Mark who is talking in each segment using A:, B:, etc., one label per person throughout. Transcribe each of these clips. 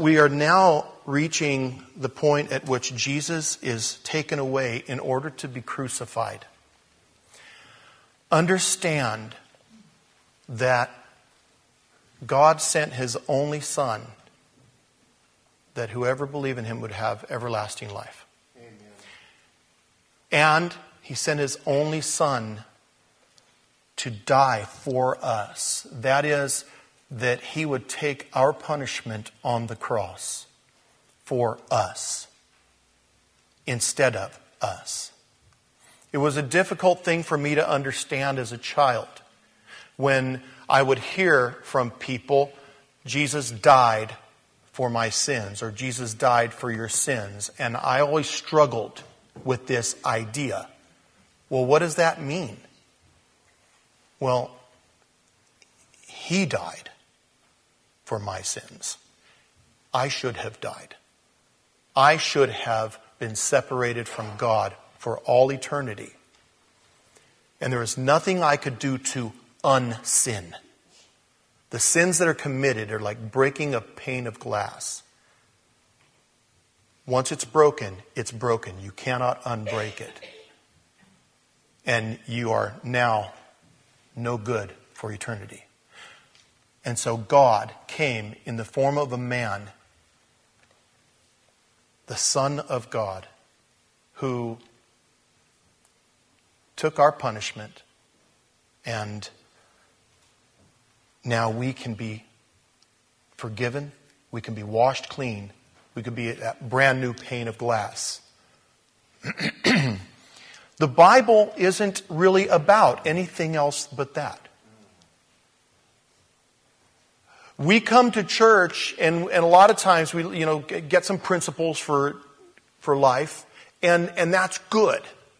A: we are now reaching the point at which Jesus is taken away in order to be crucified. Understand that God sent His only Son, that whoever believed in Him would have everlasting life. Amen. And He sent His only Son to die for us. That is, that He would take our punishment on the cross for us instead of us. It was a difficult thing for me to understand as a child when I would hear from people, Jesus died for my sins, or Jesus died for your sins. And I always struggled with this idea. Well, what does that mean? Well, He died for my sins. I should have died. I should have been separated from God for all eternity. And there is nothing I could do to unsin. The sins that are committed are like breaking a pane of glass. Once it's broken, it's broken. You cannot unbreak it. And you are now no good for eternity. And so God came in the form of a man, the Son of God, who took our punishment, and now we can be forgiven, we can be washed clean, we can be that brand new pane of glass. The Bible isn't really about anything else but that. We come to church and a lot of times we get some principles for life, and that's good.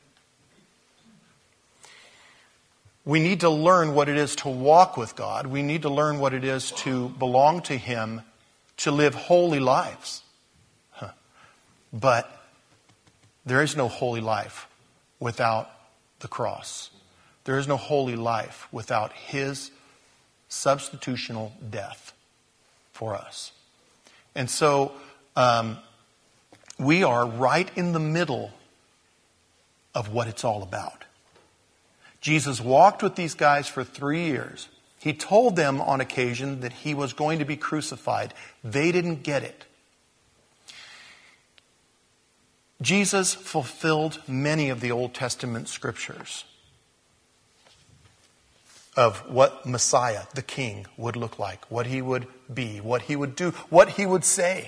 A: We need to learn what it is to walk with God. We need to learn what it is to belong to Him, to live holy lives. But there is no holy life without the cross. There is no holy life without His substitutional death for us. And so we are right in the middle of what it's all about. Jesus walked with these guys for 3 years. He told them on occasion that He was going to be crucified. They didn't get it. Jesus fulfilled many of the Old Testament scriptures of what Messiah, the King, would look like, what He would be, what He would do, what He would say.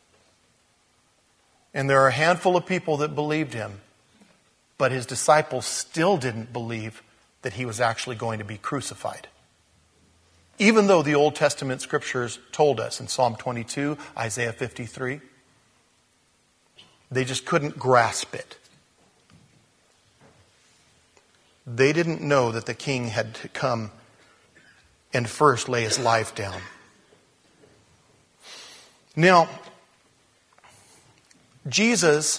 A: And there are a handful of people that believed Him, but His disciples still didn't believe that He was actually going to be crucified. Even though the Old Testament scriptures told us in Psalm 22, Isaiah 53, they just couldn't grasp it. They didn't know that the King had to come and first lay His life down. Now, Jesus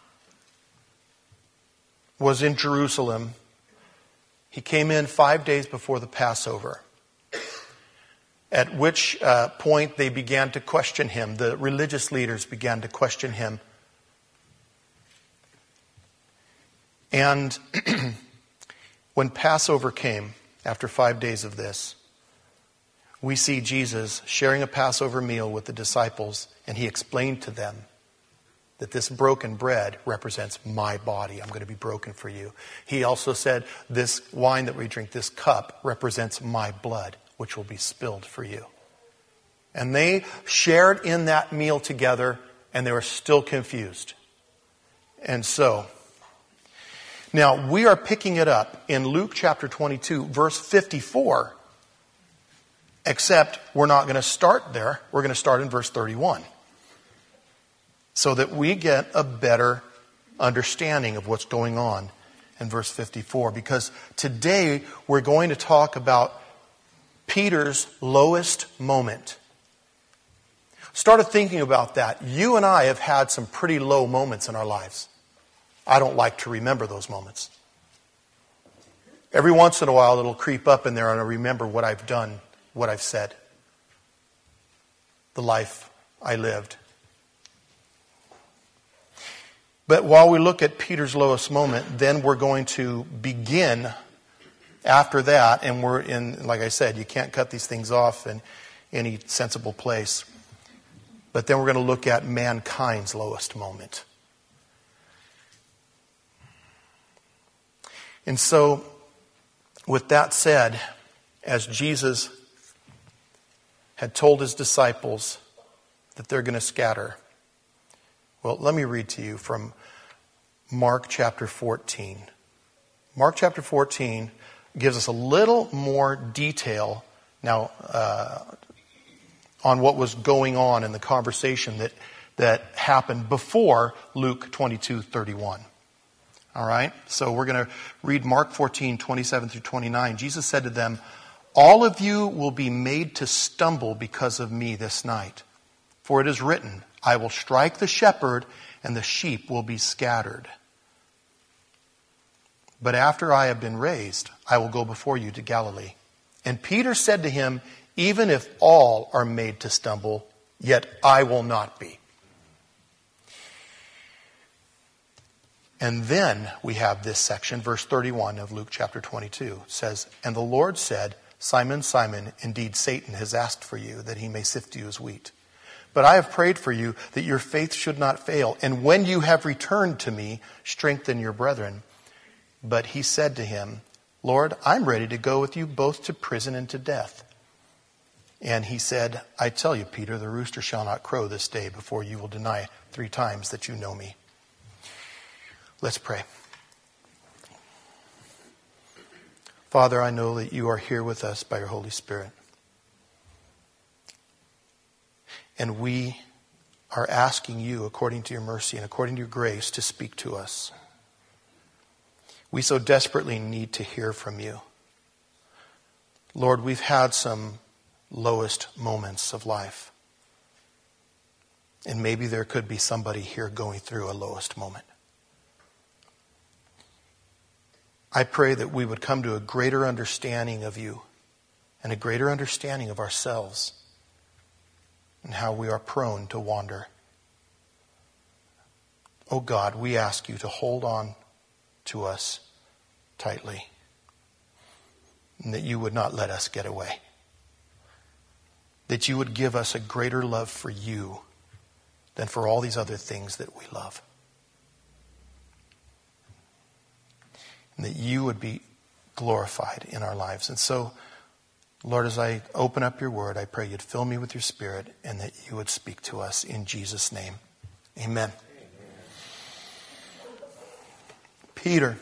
A: was in Jerusalem. He came in 5 days before the Passover, at which point they began to question Him. The religious leaders began to question Him. And when Passover came, after 5 days of this, we see Jesus sharing a Passover meal with the disciples, and He explained to them that this broken bread represents my body. I'm going to be broken for you. He also said, this wine that we drink, this cup, represents my blood, which will be spilled for you. And they shared in that meal together, and they were still confused. And so, now we are picking it up in Luke chapter 22, verse 54, except we're not going to start there. We're going to start in verse 31. So that we get a better understanding of what's going on in verse 54. Because today we're going to talk about Peter's lowest moment. Started thinking about that. You and I have had some pretty low moments in our lives. I don't like to remember those moments. Every once in a while it'll creep up in there and I'll remember what I've done, what I've said. The life I lived. But while we look at Peter's lowest moment, then we're going to begin after that, and we're in, like I said, you can't cut these things off in any sensible place. But then we're going to look at mankind's lowest moment. And so, with that said, as Jesus had told his disciples that they're going to scatter, well, let me read to you from Mark chapter 14. Mark chapter 14 gives us a little more detail now on what was going on in the conversation that happened before Luke 22:31. All right? So we're going to read Mark 14:27 through 29. Jesus said to them, "All of you will be made to stumble because of me this night. For it is written, I will strike the shepherd and the sheep will be scattered. But after I have been raised, I will go before you to Galilee." And Peter said to him, "Even if all are made to stumble, yet I will not be." And then we have this section, verse 31 of Luke chapter 22 says, "And the Lord said, Simon, Simon, indeed Satan has asked for you, that he may sift you as wheat. But I have prayed for you that your faith should not fail. And when you have returned to me, strengthen your brethren." But he said to him, "Lord, I'm ready to go with you both to prison and to death." And he said, "I tell you, Peter, the rooster shall not crow this day before you will deny 3 times that you know me." Let's pray. Father, I know that you are here with us by your Holy Spirit. And we are asking you, according to your mercy and according to your grace, to speak to us. We so desperately need to hear from you. Lord, we've had some lowest moments of life. And maybe there could be somebody here going through a lowest moment. I pray that we would come to a greater understanding of you and a greater understanding of ourselves and how we are prone to wander. Oh God, we ask you to hold on to us tightly and that you would not let us get away. That you would give us a greater love for you than for all these other things that we love. And that you would be glorified in our lives. And so, Lord, as I open up your word, I pray you'd fill me with your Spirit and that you would speak to us in Jesus' name. Amen. Peter.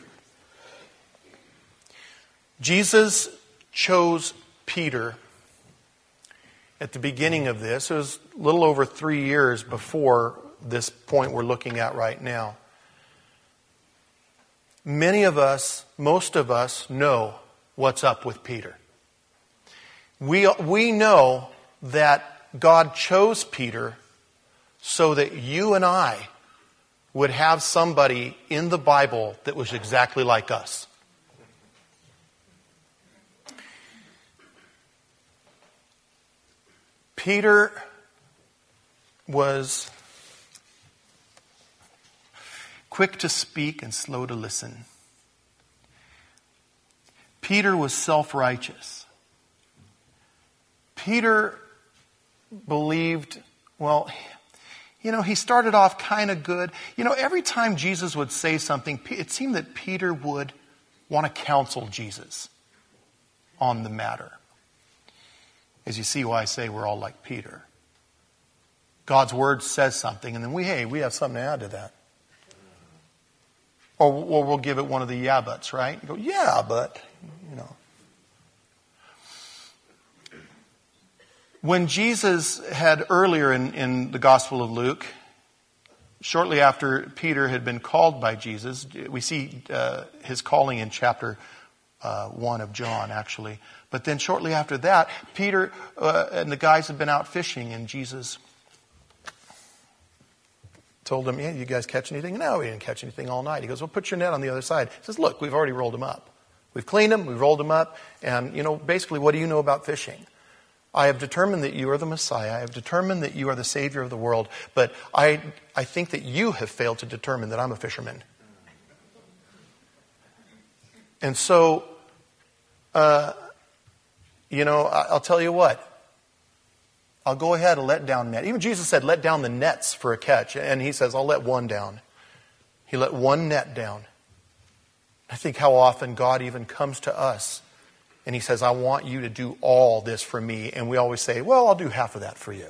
A: Jesus chose Peter at the beginning of this. It was a little over 3 years before this point we're looking at right now. Many of us, most of us, know what's up with Peter. We know that God chose Peter so that you and I would have somebody in the Bible that was exactly like us. Peter was quick to speak and slow to listen. Peter was self-righteous. Peter believed, well, he started off kind of good. Every time Jesus would say something, it seemed that Peter would want to counsel Jesus on the matter. As you see why I say we're all like Peter. God's word says something, and then we have something to add to that. Or we'll give it one of the yeah buts, right? You go, yeah, but, When Jesus had earlier in the Gospel of Luke, shortly after Peter had been called by Jesus, we see his calling in chapter 1 of John, actually. But then shortly after that, Peter and the guys had been out fishing, and Jesus told them, "Yeah, you guys catch anything?" "No, we didn't catch anything all night." He goes, "Well, put your net on the other side." He says, "Look, we've already rolled them up. We've cleaned them, we've rolled them up, and, basically, what do you know about fishing? I have determined that you are the Messiah. I have determined that you are the Savior of the world. But I think that you have failed to determine that I'm a fisherman. And so, I'll tell you what. I'll go ahead and let down net. Even Jesus said, let down the nets for a catch. And he says, I'll let one down. He let one net down. I think how often God even comes to us and he says, I want you to do all this for me. And we always say, well, I'll do half of that for you.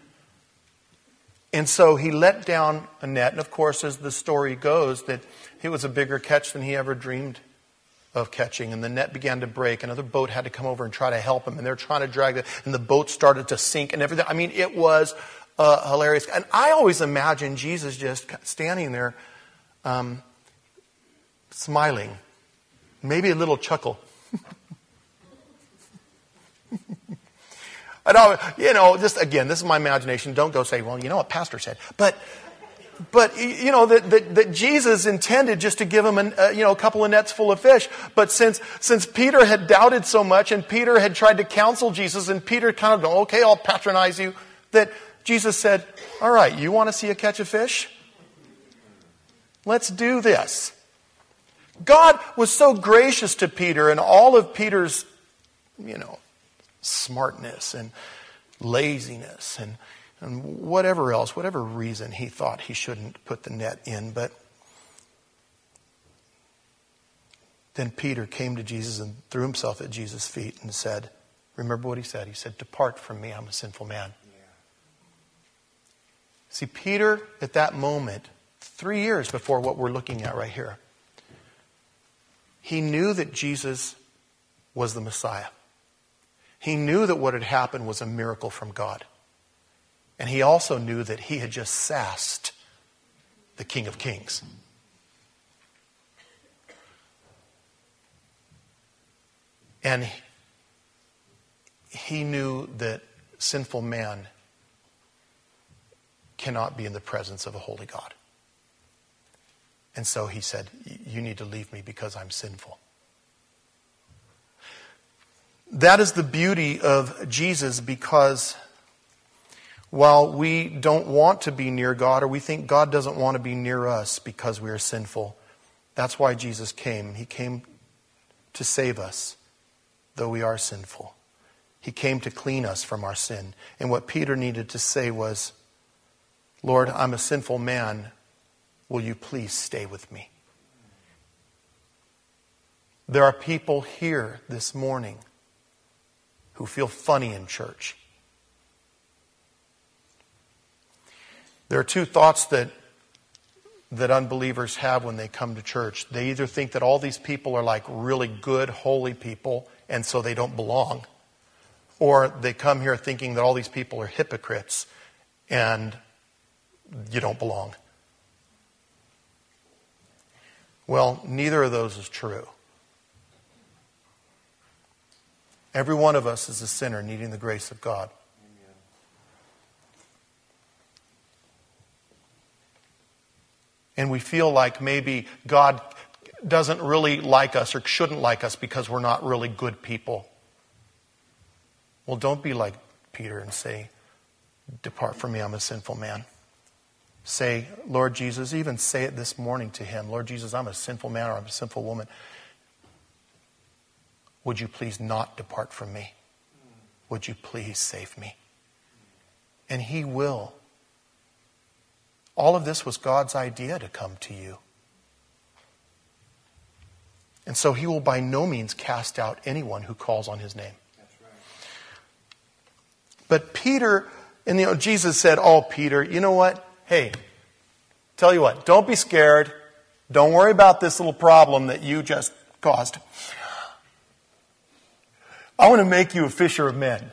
A: And so he let down a net. And of course, as the story goes, that it was a bigger catch than he ever dreamed of catching. And the net began to break. Another boat had to come over and try to help him. And they're trying to drag it. And the boat started to sink and everything. I mean, it was hilarious. And I always imagine Jesus just standing there smiling. Maybe a little chuckle. Just again, this is my imagination. Don't go say, well, you know what Pastor said. But that Jesus intended just to give him a couple of nets full of fish. But since Peter had doubted so much and Peter had tried to counsel Jesus and Peter kind of, okay, I'll patronize you, that Jesus said, all right, you want to see a catch of fish? Let's do this. God was so gracious to Peter and all of Peter's, smartness and laziness and whatever else, whatever reason he thought he shouldn't put the net in. But then Peter came to Jesus and threw himself at Jesus' feet and said, remember what he said? He said, depart from me, I'm a sinful man. Yeah. See, Peter at that moment, 3 years before what we're looking at right here, he knew that Jesus was the Messiah. He knew that what had happened was a miracle from God. And he also knew that he had just sassed the King of Kings. And he knew that sinful man cannot be in the presence of a holy God. And so he said, you need to leave me because I'm sinful. That is the beauty of Jesus, because while we don't want to be near God, or we think God doesn't want to be near us because we are sinful, that's why Jesus came. He came to save us, though we are sinful. He came to clean us from our sin. And what Peter needed to say was, Lord, I'm a sinful man. Will you please stay with me? There are people here this morning who feel funny in church. There are two thoughts that unbelievers have when they come to church. They either think that all these people are like really good, holy people, and so they don't belong. Or they come here thinking that all these people are hypocrites, and you don't belong. Well, neither of those is true. Every one of us is a sinner needing the grace of God. Amen. And we feel like maybe God doesn't really like us or shouldn't like us because we're not really good people. Well, don't be like Peter and say, depart from me, I'm a sinful man. Say, Lord Jesus, even say it this morning to him. Lord Jesus, I'm a sinful man or I'm a sinful woman. Would you please not depart from me? Would you please save me? And he will. All of this was God's idea to come to you. And so he will by no means cast out anyone who calls on his name. That's right. But Peter, and Jesus said, oh, Peter, you know what? Hey, tell you what, don't be scared. Don't worry about this little problem that you just caused. I want to make you a fisher of men.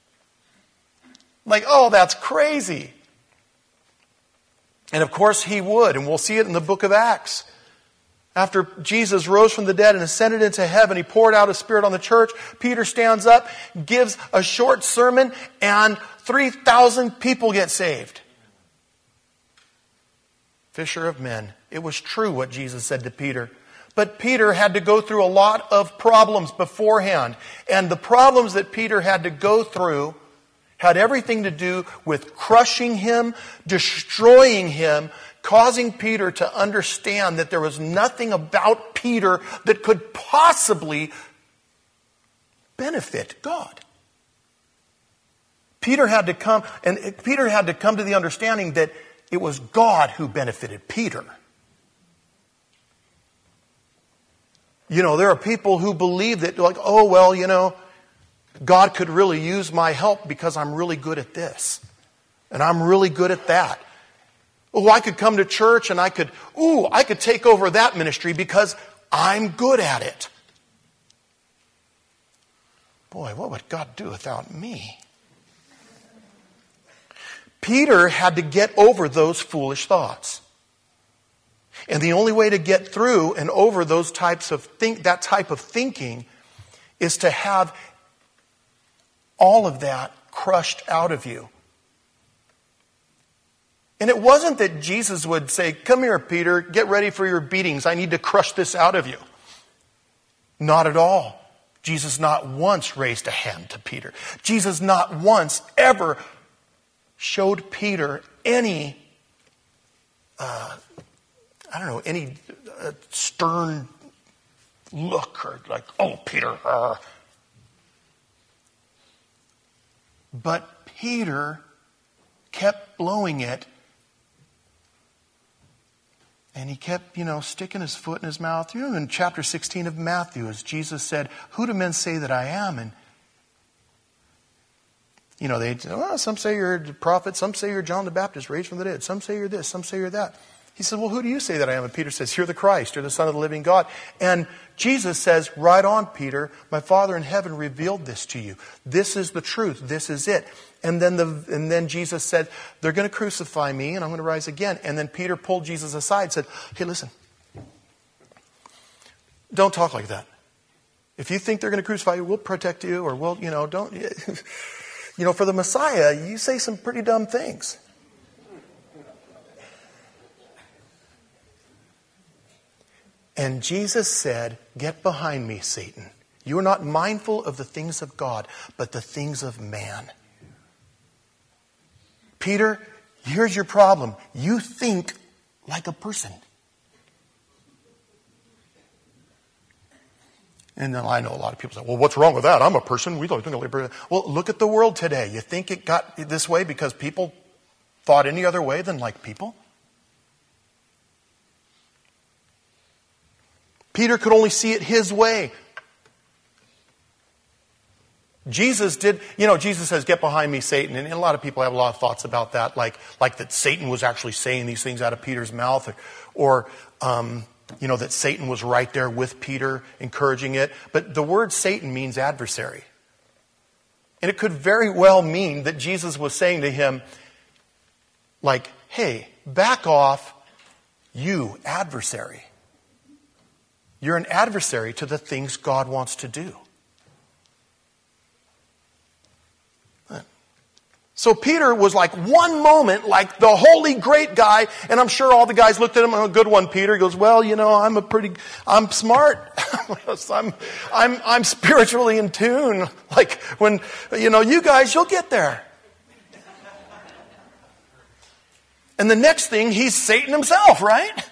A: Like, oh, that's crazy. And of course he would, and we'll see it in the book of Acts. After Jesus rose from the dead and ascended into heaven, he poured out his Spirit on the church. Peter stands up, gives a short sermon, and 3,000 people get saved. Fisher of men. It was true what Jesus said to Peter. But Peter had to go through a lot of problems beforehand. And the problems that Peter had to go through had everything to do with crushing him, destroying him, causing Peter to understand that there was nothing about Peter that could possibly benefit God. Peter had to come to the understanding that it was God who benefited Peter. There are people who believe that, like, oh, well, God could really use my help because I'm really good at this. And I'm really good at that. Oh, I could come to church and I could take over that ministry because I'm good at it. Boy, what would God do without me? Peter had to get over those foolish thoughts. And the only way to get through and over that type of thinking is to have all of that crushed out of you. And it wasn't that Jesus would say, come here, Peter, get ready for your beatings. I need to crush this out of you. Not at all. Jesus not once raised a hand to Peter. Jesus not once ever showed Peter any stern look or like, oh, Peter. But Peter kept blowing it. And he kept, sticking his foot in his mouth. In chapter 16 of Matthew, as Jesus said, who do men say that I am? And, some say you're a prophet. Some say you're John the Baptist raised from the dead. Some say you're this. Some say you're that. He said, well, who do you say that I am? And Peter says, you're the Christ. You're the Son of the living God. And Jesus says, right on, Peter, my Father in heaven revealed this to you. This is the truth. This is it. And then Jesus said, they're going to crucify me and I'm going to rise again. And then Peter pulled Jesus aside and said, hey, listen, don't talk like that. If you think they're going to crucify you, we'll protect you, or we'll, don't. For the Messiah, you say some pretty dumb things. And Jesus said, get behind me, Satan. You are not mindful of the things of God, but the things of man. Peter, here's your problem. You think like a person. And then I know a lot of people say, well, what's wrong with that? I'm a person. We don't think like a person. Well, look at the world today. You think it got this way because people thought any other way than like people? Peter could only see it his way. Jesus says, get behind me, Satan. And a lot of people have a lot of thoughts about that, like that Satan was actually saying these things out of Peter's mouth, or that Satan was right there with Peter, encouraging it. But the word Satan means adversary. And it could very well mean that Jesus was saying to him, like, hey, back off, you adversary. You're an adversary to the things God wants to do. So Peter was like one moment like the holy great guy, and I'm sure all the guys looked at him, oh, good one, Peter. He goes, well, I'm smart. I'm spiritually in tune. Like when, you guys, you'll get there. And the next thing, he's Satan himself, right?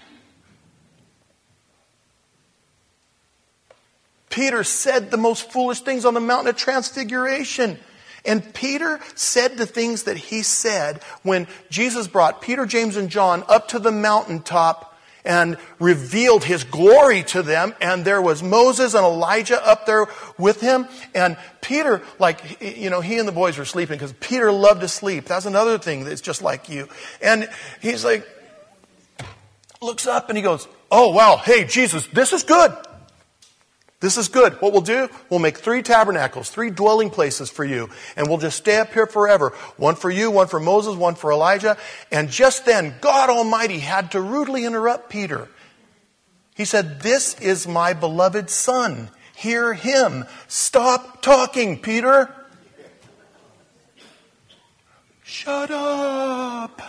A: Peter said the most foolish things on the mountain of transfiguration. And Peter said the things that he said when Jesus brought Peter, James, and John up to the mountaintop and revealed his glory to them. And there was Moses and Elijah up there with him. And Peter, he and the boys were sleeping because Peter loved to sleep. That's another thing that's just like you. And he's like, looks up and he goes, oh, wow, hey, Jesus, this is good. This is good. What we'll do, we'll make 3 tabernacles, 3 dwelling places for you. And we'll just stay up here forever. One for you, one for Moses, one for Elijah. And just then, God Almighty had to rudely interrupt Peter. He said, this is my beloved son. Hear him. Stop talking, Peter. Shut up.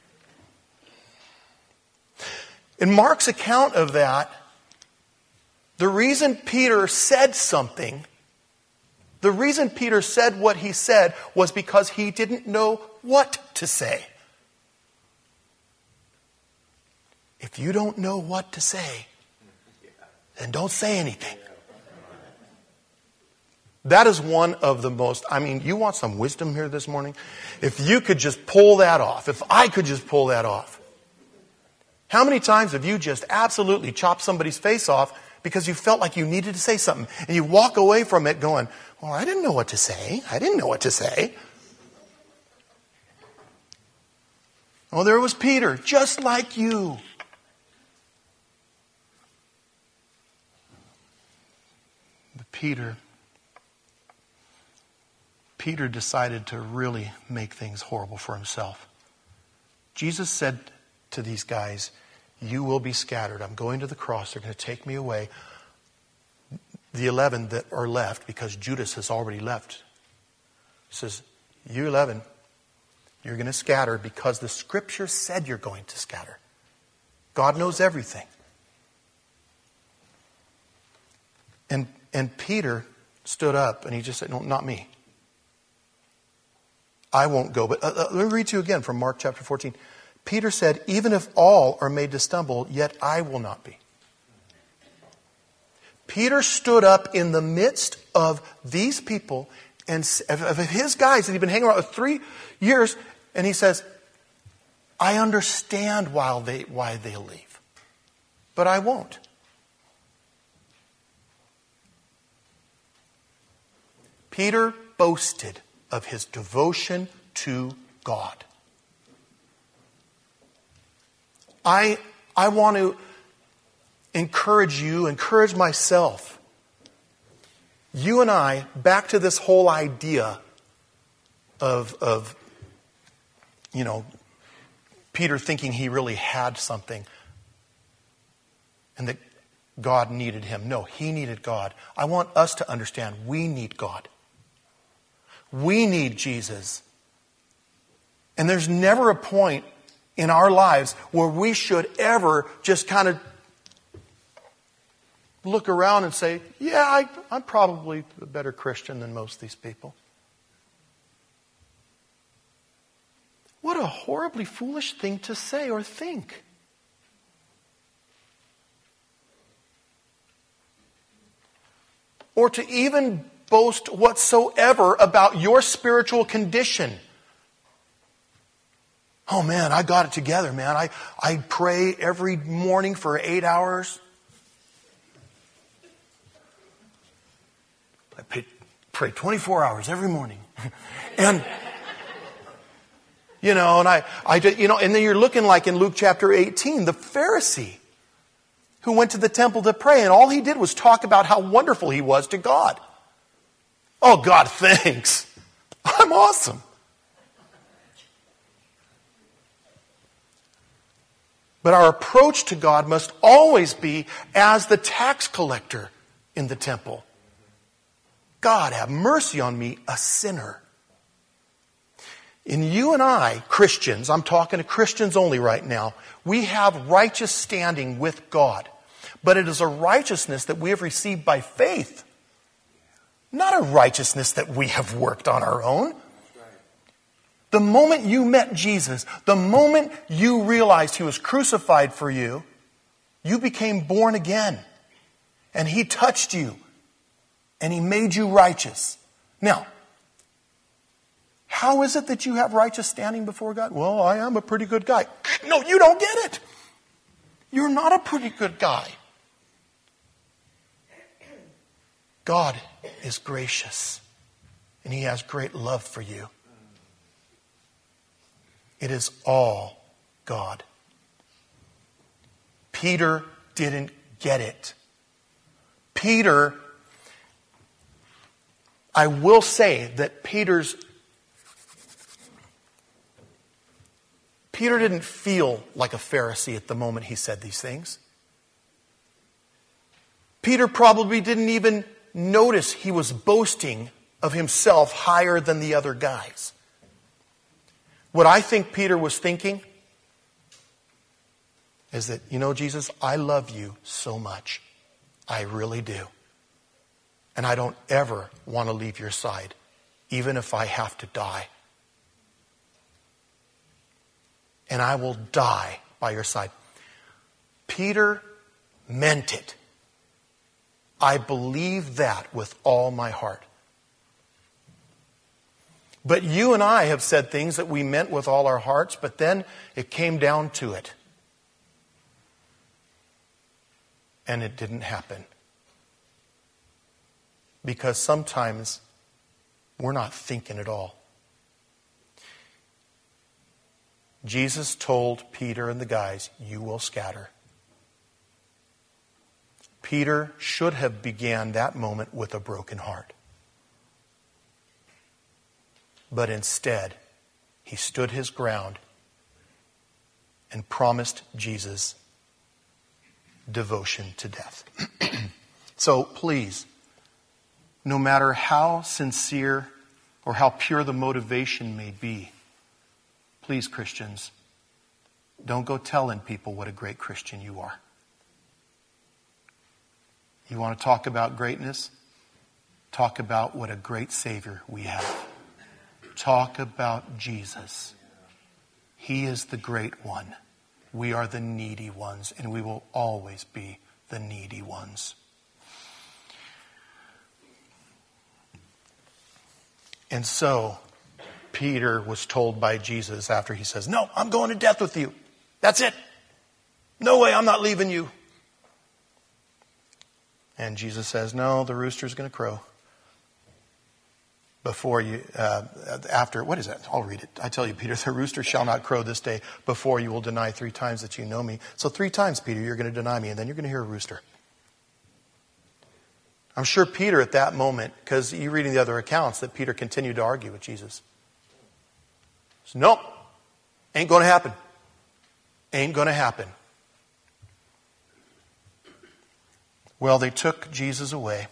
A: In Mark's account of that, The reason Peter said something, the reason Peter said what he said was because he didn't know what to say. If you don't know what to say, then don't say anything. That is one of the most, you want some wisdom here this morning? If you could just pull that off, if I could just pull that off. How many times have you just absolutely chopped somebody's face off because you felt like you needed to say something, and you walk away from it going, well, I didn't know what to say. I didn't know what to say. Oh, there was Peter, just like you. But Peter decided to really make things horrible for himself. Jesus said to these guys, you will be scattered. I'm going to the cross. They're going to take me away. The 11 that are left, because Judas has already left, says, you 11, you're going to scatter because the Scripture said you're going to scatter. God knows everything. And Peter stood up and he just said, no, not me. I won't go. But let me read to you again from Mark chapter 14. Peter said, even if all are made to stumble, yet I will not be. Peter stood up in the midst of these people and of his guys that he'd been hanging around with 3 years, and he says, I understand why they'll leave, but I won't. Peter boasted of his devotion to God. I want to encourage myself. You and I, back to this whole idea of Peter thinking he really had something and that God needed him. No, he needed God. I want us to understand we need God. We need Jesus. And there's never a point in our lives where we should ever just kind of look around and say, yeah, I'm probably a better Christian than most of these people. What a horribly foolish thing to say or think. Or to even boast whatsoever about your spiritual condition. Oh man, I got it together, man. I pray every morning for 8 hours. I pray 24 hours every morning. And and then you're looking like in Luke chapter 18, the Pharisee who went to the temple to pray, and all he did was talk about how wonderful he was to God. Oh, God, thanks. I'm awesome. But our approach to God must always be as the tax collector in the temple. God, have mercy on me, a sinner. In you and I, Christians, I'm talking to Christians only right now, we have righteous standing with God. But it is a righteousness that we have received by faith. Not a righteousness that we have worked on our own. The moment you met Jesus, the moment you realized He was crucified for you, you became born again. And He touched you. And He made you righteous. Now, how is it that you have righteous standing before God? Well, I am a pretty good guy. No, you don't get it. You're not a pretty good guy. God is gracious. And He has great love for you. It is all God. Peter didn't get it. Peter, I will say that Peter didn't feel like a Pharisee at the moment he said these things. Peter probably didn't even notice he was boasting of himself higher than the other guys. What I think Peter was thinking is that, Jesus, I love you so much. I really do. And I don't ever want to leave your side, even if I have to die. And I will die by your side. Peter meant it. I believe that with all my heart. But you and I have said things that we meant with all our hearts, but then it came down to it. And it didn't happen. Because sometimes we're not thinking at all. Jesus told Peter and the guys, you will scatter. Peter should have began that moment with a broken heart. But instead, he stood his ground and promised Jesus devotion to death. So please, no matter how sincere or how pure the motivation may be, please, Christians, don't go telling people what a great Christian you are. You want to talk about greatness? Talk about what a great Savior we have. Talk about Jesus. He is the great one. We are the needy ones, and we will always be the needy ones. And so, Peter was told by Jesus after he says, no, I'm going to death with you. That's it. No way, I'm not leaving you. And Jesus says, no, the rooster's going to crow. Before you, after, what is that? I'll read it. I tell you, Peter, the rooster shall not crow this day before you will deny 3 times that you know me. So 3 times, Peter, you're going to deny me, and then you're going to hear a rooster. I'm sure Peter at that moment, because you reading the other accounts, that Peter continued to argue with Jesus. So, nope, ain't going to happen. Ain't going to happen. Well, they took Jesus away.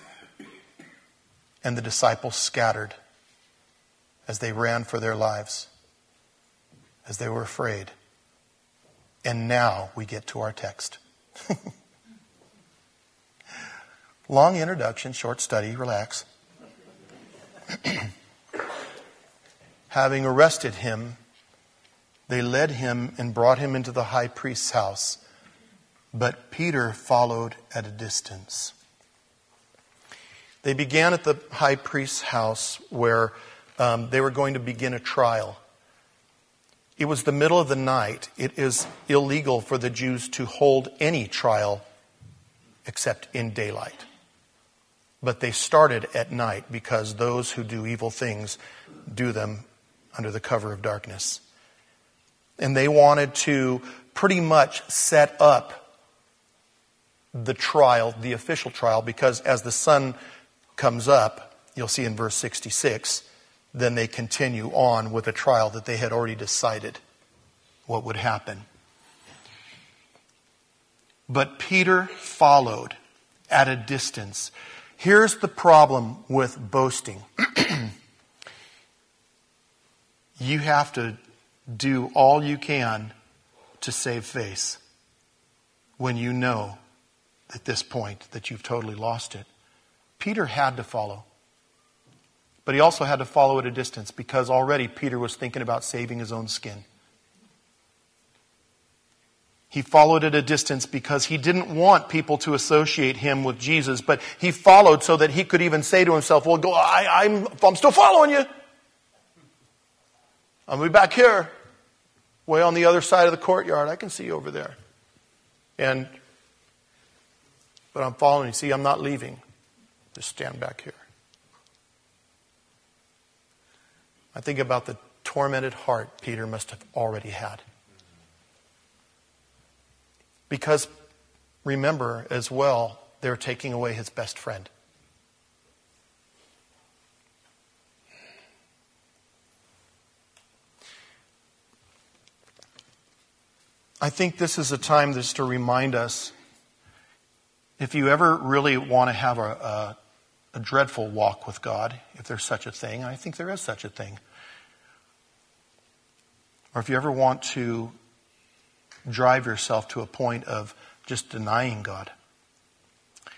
A: And the disciples scattered as they ran for their lives, as they were afraid. And now we get to our text. Long introduction, short study, relax. Having arrested him, they led him and brought him into the high priest's house. But Peter followed at a distance. They began at the high priest's house where they were going to begin a trial. It was the middle of the night. It is illegal for the Jews to hold any trial except in daylight. But they started at night because those who do evil things do them under the cover of darkness. And they wanted to pretty much set up the trial, the official trial, because as the sun comes up, you'll see in verse 66, then they continue on with a trial that they had already decided what would happen. But Peter followed at a distance. Here's the problem with boasting. You have to do all you can to save face when you know at this point that you've totally lost it. Peter had to follow. But he also had to follow at a distance because already Peter was thinking about saving his own skin. He followed at a distance because he didn't want people to associate him with Jesus, but he followed so that he could even say to himself, well, I'm still following you. I'll be back here, way on the other side of the courtyard. I can see you over there. But I'm following you. See, I'm not leaving. Just stand back here. I think about the tormented heart Peter must have already had. Because, remember as well, they're taking away his best friend. I think this is a time just to remind us, if you ever really want to have a dreadful walk with God, if there's such a thing, I think there is such a thing. Or if you ever want to drive yourself to a point of just denying God,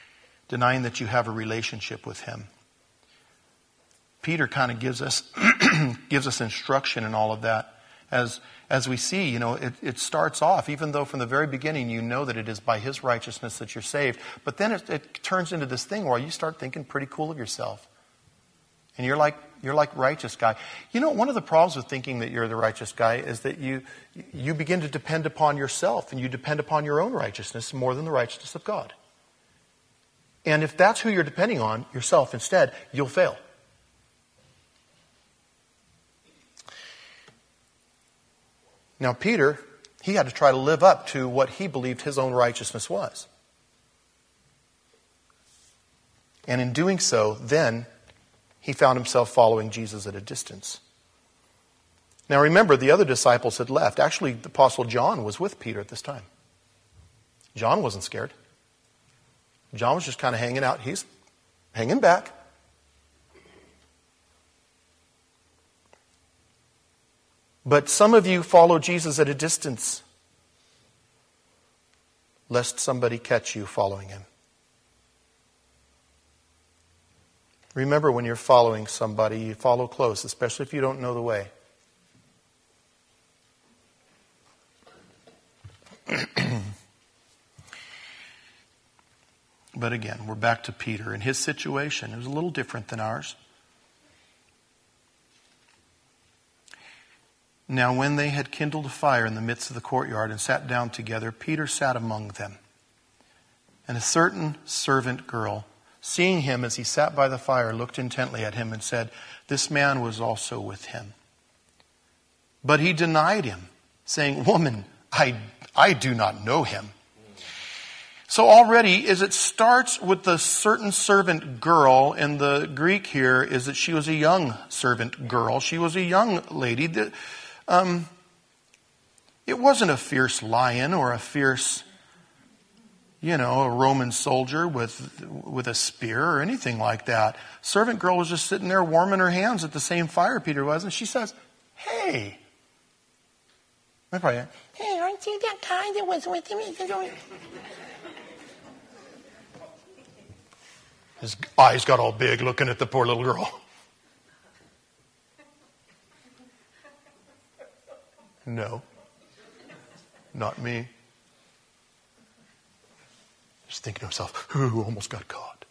A: denying that you have a relationship with him. Peter kind of gives us gives us instruction in all of that. As we see, it starts off, even though from the very beginning you know that it is by his righteousness that you're saved, but then it turns into this thing where you start thinking pretty cool of yourself. And you're like righteous guy. One of the problems with thinking that you're the righteous guy is that you begin to depend upon yourself, and you depend upon your own righteousness more than the righteousness of God. And if that's who you're depending on, yourself instead, you'll fail. Now Peter, he had to try to live up to what he believed his own righteousness was. And in doing so, then he found himself following Jesus at a distance. Now remember, the other disciples had left. Actually, the Apostle John was with Peter at this time. John wasn't scared. John was just kind of hanging out. He's hanging back. But some of you follow Jesus at a distance, lest somebody catch you following him. Remember, when you're following somebody, you follow close, especially if you don't know the way. But again, we're back to Peter. In his situation, it was a little different than ours. Now when they had kindled a fire in the midst of the courtyard and sat down together, Peter sat among them. And a certain servant girl, seeing him as he sat by the fire, looked intently at him and said, "This man was also with him." But he denied him, saying, "Woman, I do not know him." So already, as it starts with the certain servant girl, in the Greek here is that she was a young servant girl. She was a young lady. It wasn't a fierce lion or a fierce, a Roman soldier with a spear or anything like that. Servant girl was just sitting there warming her hands at the same fire Peter was, and she says, "Hey." "Hey, aren't you that guy that was with him?" His eyes got all big looking at the poor little girl. No, not me. Just thinking to himself, who almost got caught.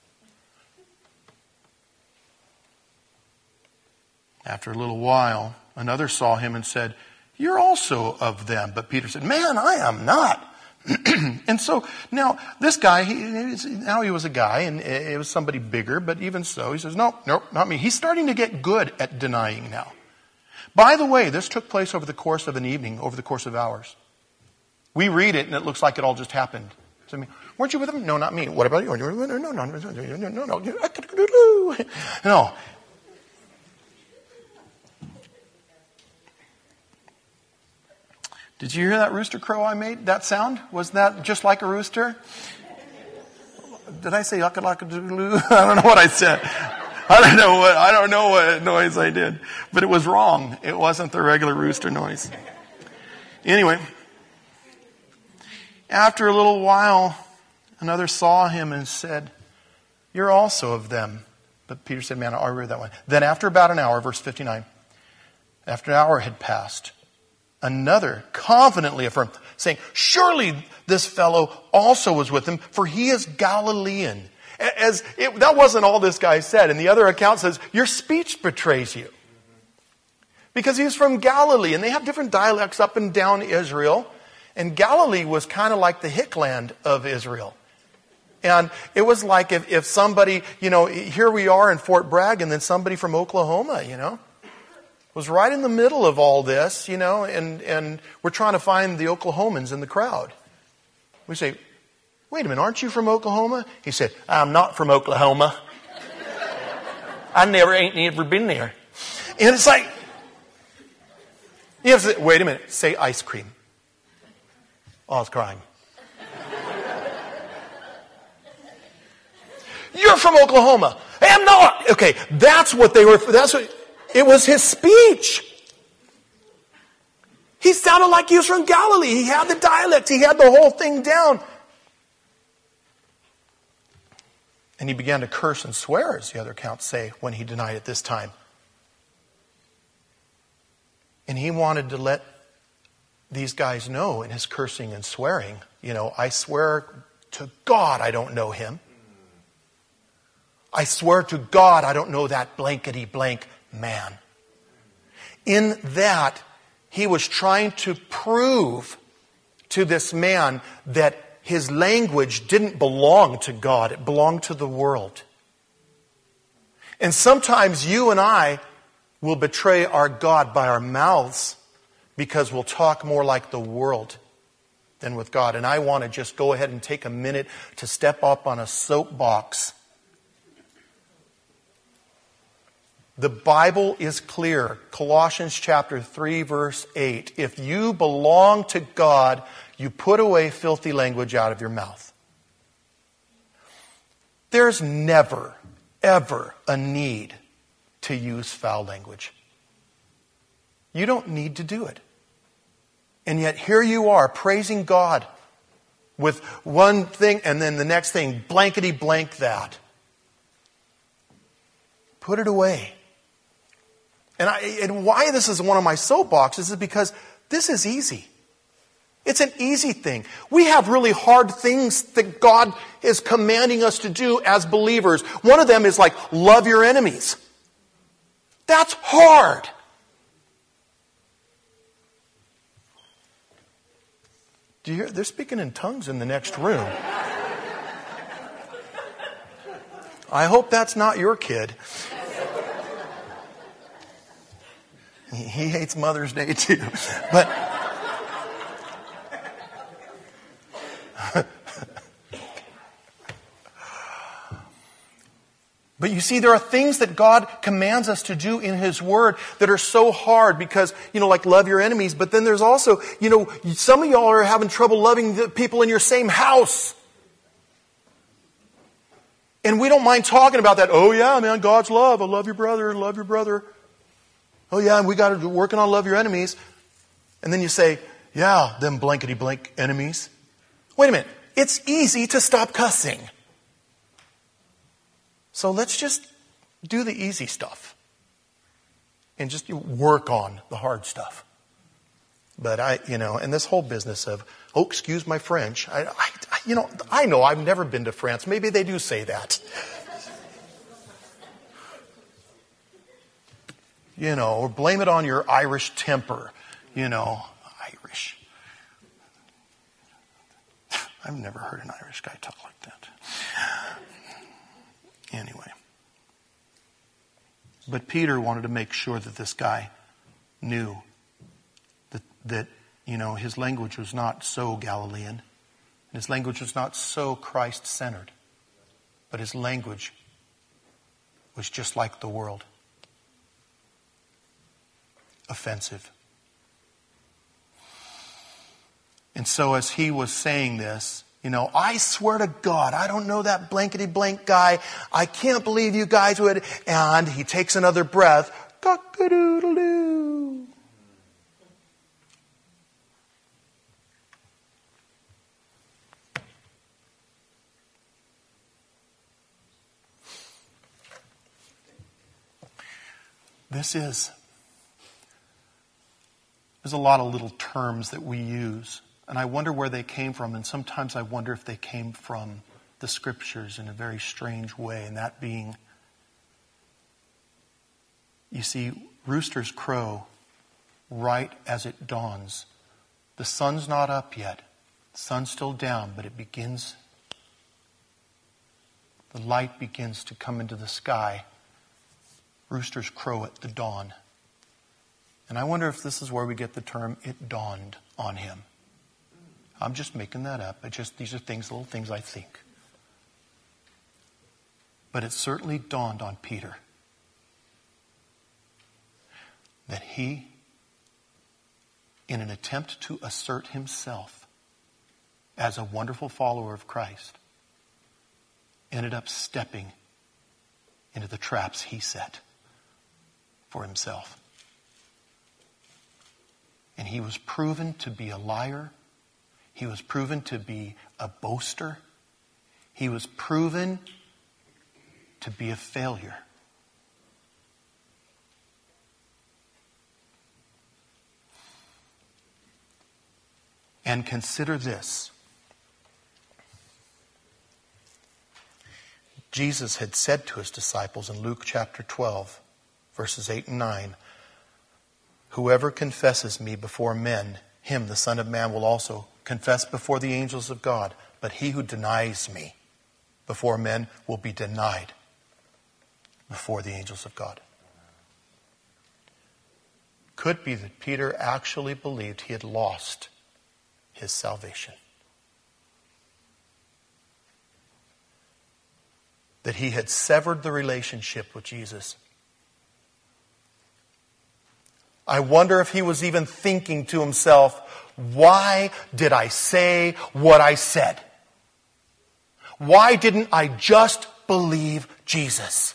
A: After a little while, another saw him and said, "You're also of them." But Peter said, "Man, I am not." And so now this guy, he was a guy, and it was somebody bigger, but even so, he says, "No, not me." He's starting to get good at denying now. By the way, this took place over the course of an evening, over the course of hours. We read it and it looks like it all just happened. So, weren't you with him? No, not me. What about you? No. Did you hear that rooster crow I made? That sound? Wasn't that just like a rooster? Did I say yucka-laka-doo-loo? I don't know what I said. I don't know what noise I did. But it was wrong. It wasn't the regular rooster noise. Anyway, after a little while, another saw him and said, "You're also of them." But Peter said, "Man, I already read that one." Then after about an hour, verse 59, after an hour had passed, another confidently affirmed, saying, "Surely this fellow also was with him, for he is Galilean." That wasn't all this guy said. And the other account says, your speech betrays you. Because he's from Galilee, and they have different dialects up and down Israel. And Galilee was kind of like the Hickland of Israel. And it was like if somebody, here we are in Fort Bragg, and then somebody from Oklahoma, was right in the middle of all this, and we're trying to find the Oklahomans in the crowd. We say, "Wait a minute, aren't you from Oklahoma?" He said, "I'm not from Oklahoma. I ain't never been there." And it's like, you have to say, "Wait a minute, say ice cream." Oh, I was crying. "You're from Oklahoma." "I'm not." Okay, that's what it was his speech. He sounded like he was from Galilee. He had the dialect. He had the whole thing down. And he began to curse and swear, as the other accounts say, when he denied it this time. And he wanted to let these guys know in his cursing and swearing, I swear to God I don't know him. I swear to God I don't know that blankety blank man. In that, he was trying to prove to this man that his language didn't belong to God. It belonged to the world. And sometimes you and I will betray our God by our mouths because we'll talk more like the world than with God. And I want to just go ahead and take a minute to step up on a soapbox. The Bible is clear. Colossians chapter 3, verse 8. If you belong to God, you put away filthy language out of your mouth. There's never, ever a need to use foul language. You don't need to do it. And yet here you are praising God with one thing and then the next thing, blankety blank that. Put it away. And why this is one of my soapboxes is because this is easy. It's an easy thing. We have really hard things that God is commanding us to do as believers. One of them is like, love your enemies. That's hard. Do you hear? They're speaking in tongues in the next room. I hope that's not your kid. He hates Mother's Day too. But you see, there are things that God commands us to do in His Word that are so hard because, like love your enemies. But then there's also, some of y'all are having trouble loving the people in your same house. And we don't mind talking about that. Oh yeah, man, God's love. I love your brother. Love your brother. Oh yeah, and we got to be working on love your enemies. And then you say, yeah, them blankety blank enemies. Wait a minute. It's easy to stop cussing. So let's just do the easy stuff and just work on the hard stuff. But and this whole business of, excuse my French. I know I've never been to France. Maybe they do say that. Or blame it on your Irish temper. Irish. I've never heard an Irish guy talk like that. Anyway. But Peter wanted to make sure that this guy knew that his language was not so Galilean. And his language was not so Christ-centered. But his language was just like the world. Offensive. And so as he was saying this, I swear to God, I don't know that blankety blank guy. I can't believe you guys would. And he takes another breath. Cock-a-doodle-doo. There's a lot of little terms that we use. And I wonder where they came from. And sometimes I wonder if they came from the Scriptures in a very strange way. And that being, you see, roosters crow right as it dawns. The sun's not up yet. The sun's still down, but it begins. The light begins to come into the sky. Roosters crow at the dawn. And I wonder if this is where we get the term, it dawned on him. I'm just making that up. These are little things I think. But it certainly dawned on Peter that he, in an attempt to assert himself as a wonderful follower of Christ, ended up stepping into the traps he set for himself. And he was proven to be a liar. He was proven to be a boaster. He was proven to be a failure. And consider this. Jesus had said to his disciples in Luke chapter 12, verses 8 and 9, "Whoever confesses me before men, him, the Son of Man, will also confess before the angels of God. But he who denies me before men will be denied before the angels of God." Could be that Peter actually believed he had lost his salvation. That he had severed the relationship with Jesus. I wonder if he was even thinking to himself, why did I say what I said? Why didn't I just believe Jesus?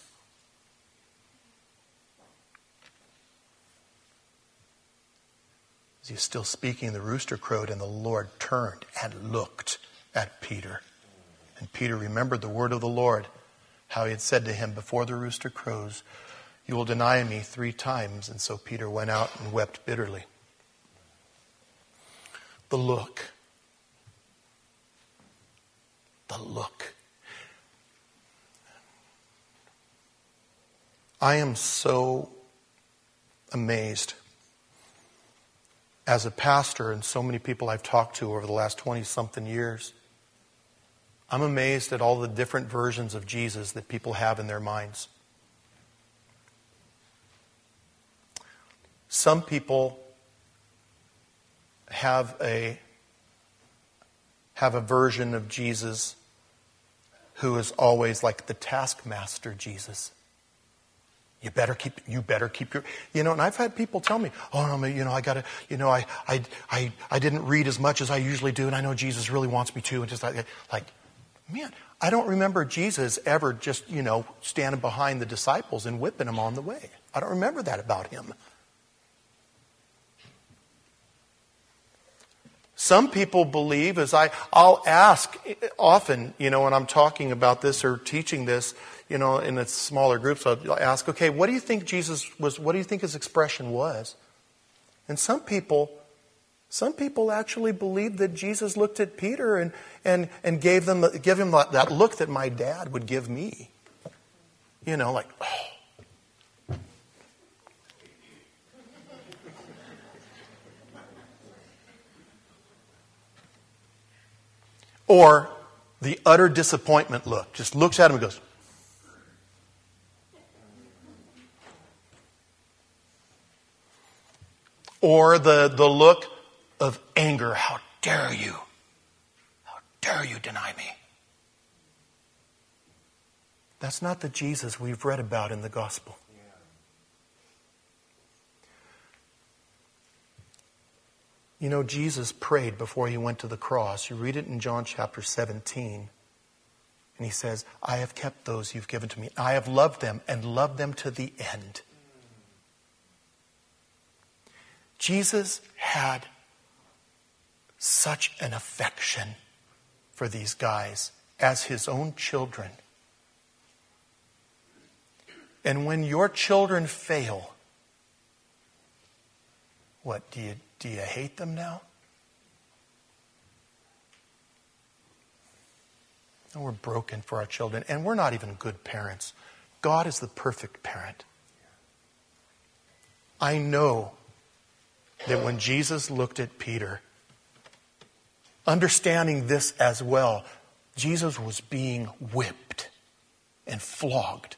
A: As he was still speaking, the rooster crowed, and the Lord turned and looked at Peter. And Peter remembered the word of the Lord, how he had said to him, "Before the rooster crows, you will deny me 3 times." And so Peter went out and wept bitterly. The look. The look. I am so amazed as a pastor and so many people I've talked to over the last 20-something years. I'm amazed at all the different versions of Jesus that people have in their minds. Some people have a version of Jesus who is always like the taskmaster Jesus. You better keep your, and I've had people tell me, "Oh, no, I gotta, I didn't read as much as I usually do, and I know Jesus really wants me to," and just like, man, I don't remember Jesus ever just, standing behind the disciples and whipping them on the way. I don't remember that about him. Some people believe, as I'll ask often, when I'm talking about this or teaching this, in the smaller groups, I'll ask, okay, what do you think Jesus was, what do you think his expression was? And some people actually believe that Jesus looked at Peter and give him that look that my dad would give me. Like, oh. Or the utter disappointment look. Just looks at him and goes. Or the look of anger. How dare you? How dare you deny me? That's not the Jesus we've read about in the gospel. Jesus prayed before he went to the cross. You read it in John chapter 17. And he says, "I have kept those you've given to me. I have loved them and loved them to the end." Jesus had such an affection for these guys as his own children. And when your children fail, what, do you hate them now? And we're broken for our children, and we're not even good parents. God is the perfect parent. I know that when Jesus looked at Peter, understanding this as well, Jesus was being whipped and flogged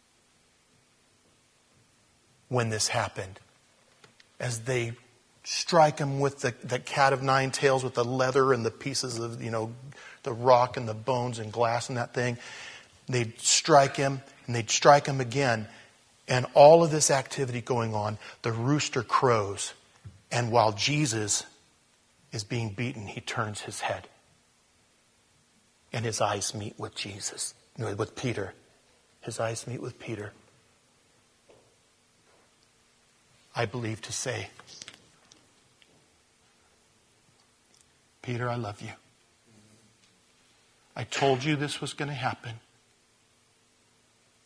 A: when this happened. As they strike him with the cat of nine tails, with the leather and the pieces of, the rock and the bones and glass and that thing, they'd strike him and they'd strike him again. And all of this activity going on, the rooster crows. And while Jesus is being beaten, he turns his head. And his eyes meet with Jesus, with Peter. His eyes meet with Peter. I believe to say, "Peter, I love you. I told you this was going to happen.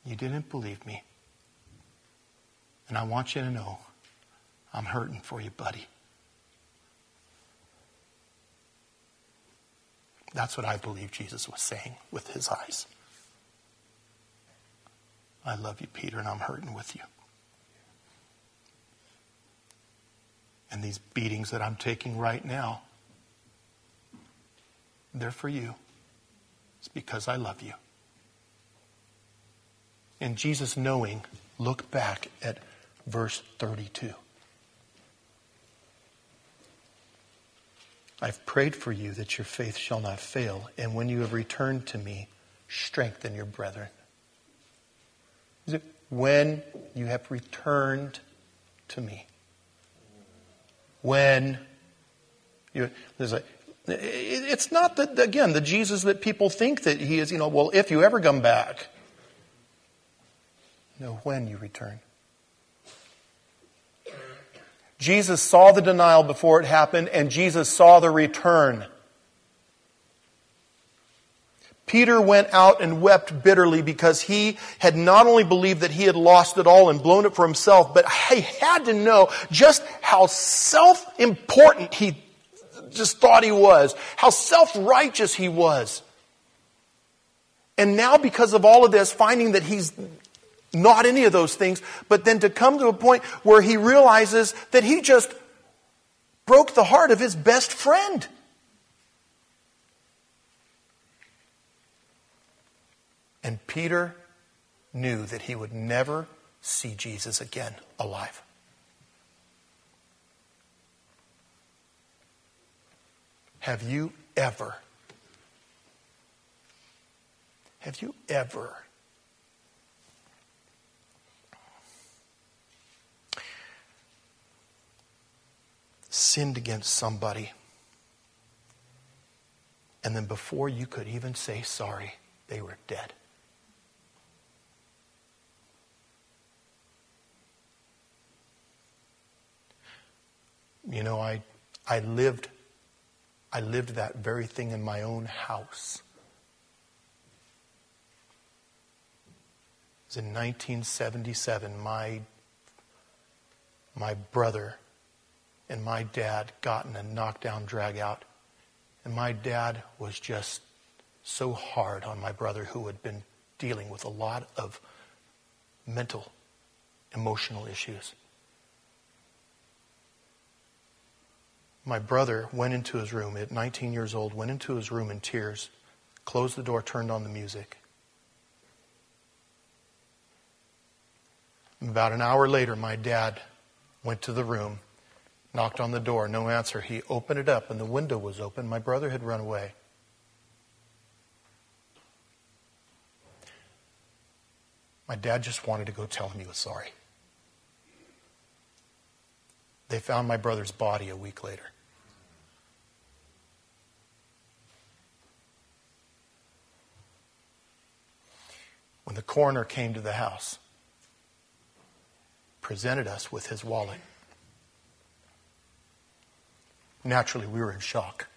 A: You didn't believe me. And I want you to know I'm hurting for you, buddy. That's what I believe Jesus was saying with his eyes. I love you, Peter, and I'm hurting with you. And these beatings that I'm taking right now, they're for you. It's because I love you. And Jesus, knowing, look back at verse 32. I've prayed for you that your faith shall not fail, and when you have returned to me, strengthen your brethren. Is it when you have returned to me? When you, there's a, it's not that, again, the Jesus that people think that he is, well, if you ever come back. No, when you return. Jesus saw the denial before it happened, and Jesus saw the return. Peter went out and wept bitterly because he had not only believed that he had lost it all and blown it for himself, but he had to know just how self-important he just thought he was, how self-righteous he was. And now because of all of this, finding that he's not any of those things, but then to come to a point where he realizes that he just broke the heart of his best friend. And Peter knew that he would never see Jesus again alive. Have you ever sinned against somebody, and then before you could even say sorry, they were dead? I lived that very thing in my own house. It was in 1977. My brother and my dad got in a knockdown drag out. And my dad was just so hard on my brother, who had been dealing with a lot of mental, emotional issues. My brother went into his room at 19 years old, went into his room in tears, closed the door, turned on the music. About an hour later, my dad went to the room, knocked on the door, no answer. He opened it up and the window was open. My brother had run away. My dad just wanted to go tell him he was sorry. They found my brother's body a week later. When the coroner came to the house, presented us with his wallet. Naturally, we were in shock.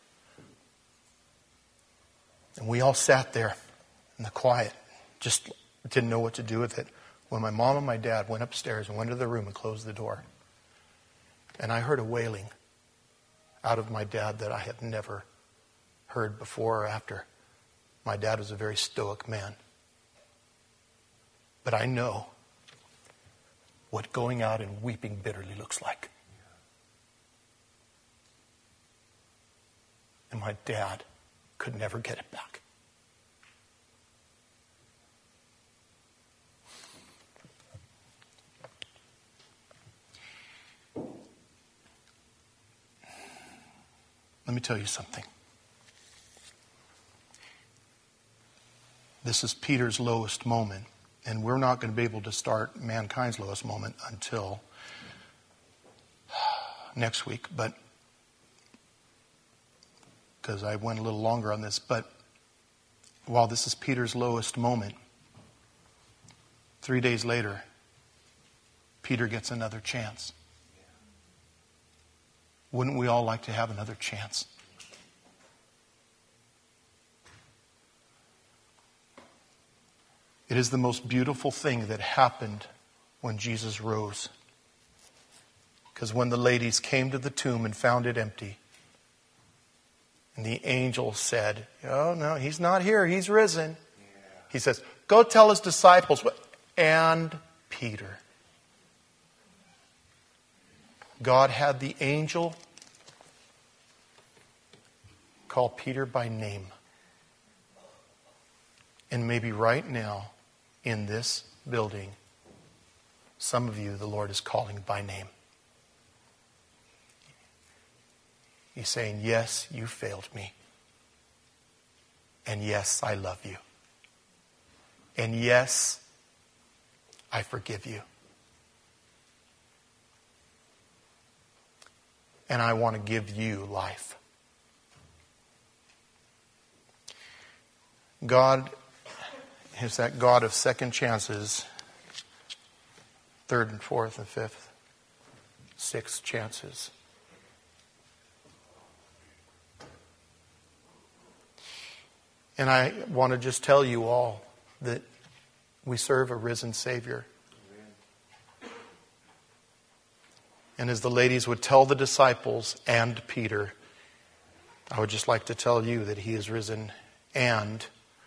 A: And we all sat there in the quiet, just didn't know what to do with it. When my mom and my dad went upstairs and went to the room and closed the door, and I heard a wailing out of my dad that I had never heard before or after. My dad was a very stoic man. But I know what going out and weeping bitterly looks like. And my dad could never get it back. Let me tell you something. This is Peter's lowest moment, and we're not going to be able to start mankind's lowest moment until next week, but because I went a little longer on this, but while this is Peter's lowest moment, 3 days later, Peter gets another chance. Wouldn't we all like to have another chance? It is the most beautiful thing that happened when Jesus rose. Because when the ladies came to the tomb and found it empty, and the angel said, "Oh, no, he's not here. He's risen." He says, "Go tell his disciples." And Peter. God had the angel call Peter by name. And maybe right now, in this building, some of you the Lord is calling by name. He's saying, "Yes, you failed me. And yes, I love you. And yes, I forgive you. And I want to give you life." God is that God of second chances, third and fourth and fifth, sixth chances. And I want to just tell you all that we serve a risen Savior. And as the ladies would tell the disciples and Peter, I would just like to tell you that He is risen and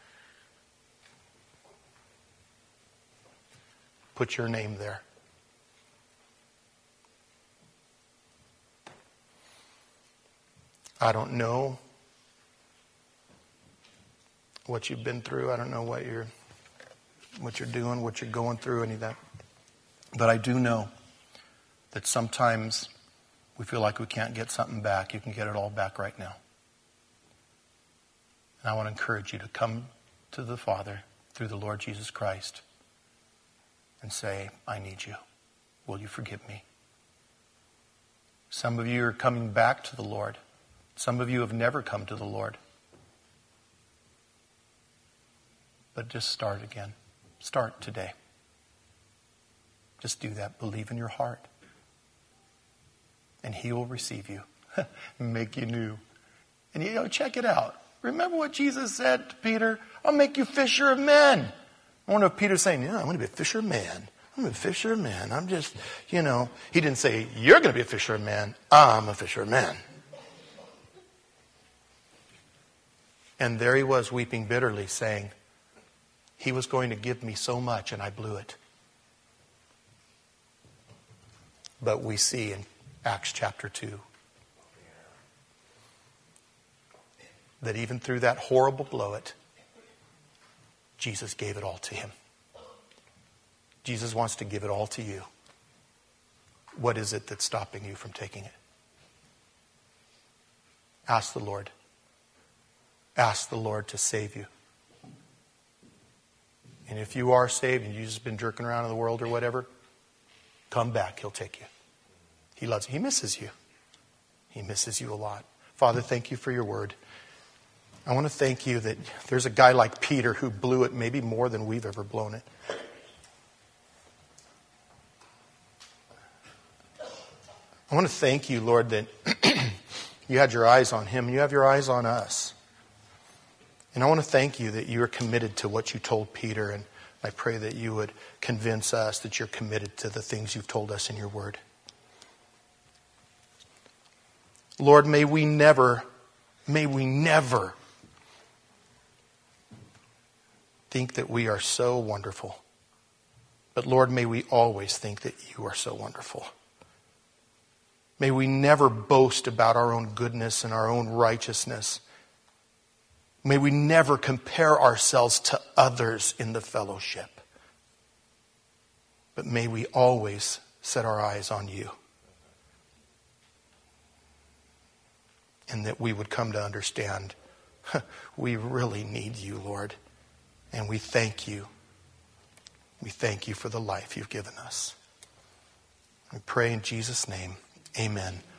A: put your name there. I don't know what you've been through. I don't know what you're doing, what you're going through, any of that. But I do know that sometimes we feel like we can't get something back. You can get it all back right now. And I want to encourage you to come to the Father through the Lord Jesus Christ and say, "I need you. Will you forgive me?" Some of you are coming back to the Lord. Some of you have never come to the Lord. But just start again. Start today. Just do that. Believe in your heart. And He will receive you. Make you new. And check it out. Remember what Jesus said to Peter? "I'll make you fisher of men." I wonder if Peter's saying, "Yeah, I'm going to be a fisher of man. I'm going to be a fisher of men. I'm just, He didn't say, "You're going to be a fisher of men. I'm a fisher of men." And there he was weeping bitterly saying, He was going to give me so much and I blew it. But we see in Acts chapter 2 that even through that horrible blow it, Jesus gave it all to him. Jesus wants to give it all to you. What is it that's stopping you from taking it? Ask the Lord. Ask the Lord to save you. And if you are saved and you've just been jerking around in the world or whatever, come back. He'll take you. He loves you. He misses you. He misses you a lot. Father, thank you for your word. I want to thank you that there's a guy like Peter who blew it maybe more than we've ever blown it. I want to thank you, Lord, that you had your eyes on him and you have your eyes on us. And I want to thank you that you are committed to what you told Peter, and I pray that you would convince us that you're committed to the things you've told us in your word. Lord, may we never think that we are so wonderful. But Lord, may we always think that you are so wonderful. May we never boast about our own goodness and our own righteousness. May we never compare ourselves to others in the fellowship. But may we always set our eyes on you. And that we would come to understand we really need you, Lord. And we thank you. We thank you for the life you've given us. We pray in Jesus' name. Amen.